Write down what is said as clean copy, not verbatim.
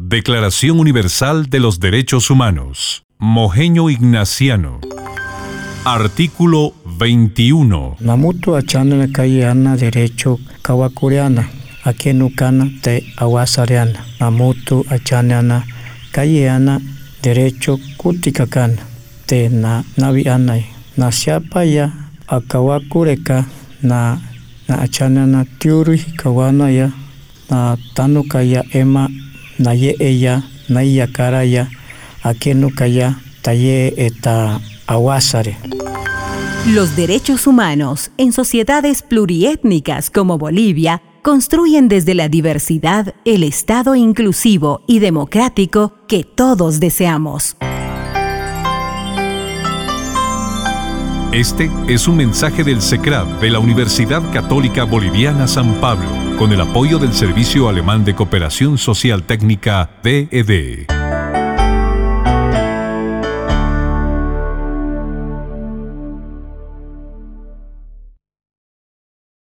Declaración Universal de los Derechos Humanos. Mojeño Ignaciano. Artículo 21. Namutu achana kayana derecho kawakureana. Akenukana te awasariana. Namutu achana kayana derecho kutikakana. Te na navianay. Na siapaya akawakureka na achana tiuri kawanaya. Na tanukaya ema na ye ella na yakaraya akenukaya taye eta awasare. Los derechos humanos en sociedades pluriétnicas como Bolivia construyen desde la diversidad el Estado inclusivo y democrático que todos deseamos. Este es un mensaje del SECRAB de la Universidad Católica Boliviana San Pablo, con el apoyo del Servicio Alemán de Cooperación Social Técnica, DED.